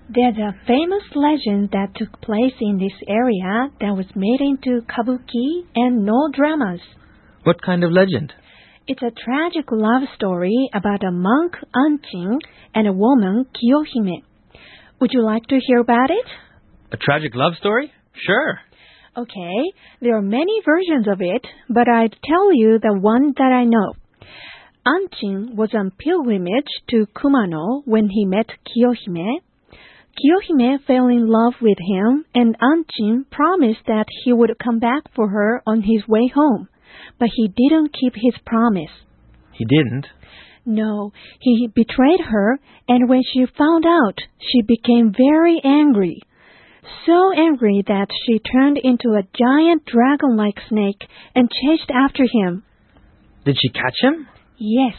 There's a famous legend that took place in this area that was made into kabuki and no dramas. What kind of legend? It's a tragic love story about a monk, Anchin, and a woman, Kiyohime. Would you like to hear about it? A tragic love story? Sure. Okay, there are many versions of it, but I'd tell you the one that I know. Anchin was on pilgrimage to Kumano when he met Kiyohime. Kiyohime fell in love with him, and Anchin promised that he would come back for her on his way home. But he didn't keep his promise. He didn't? No, he betrayed her, and when she found out, she became very angry. So angry that she turned into a giant dragon-like snake and chased after him. Did she catch him? Yes.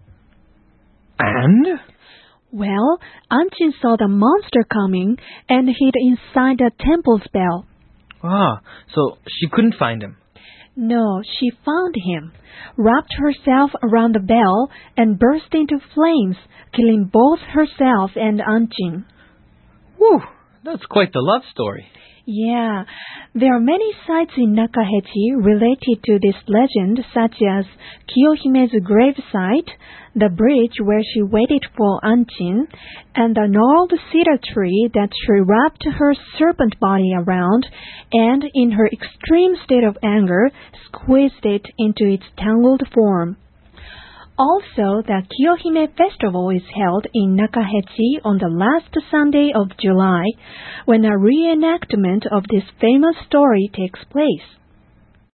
And? Well, Anchin saw the monster coming and hid inside the temple's bell. Ah, so she couldn't find him. No, she found him, wrapped herself around the bell, and burst into flames, killing both herself and Anchin. Whew, that's quite the love story. Yeah, there are many sites in Nakahechi related to this legend, such as Kiyohime's gravesite, the bridge where she waited for Anchin, and the gnarled cedar tree that she wrapped her serpent body around, and in her extreme state of anger, squeezed it into its tangled form. Also, the Kiyohime Festival is held in Nakahechi on the last Sunday of July, when a reenactment of this famous story takes place.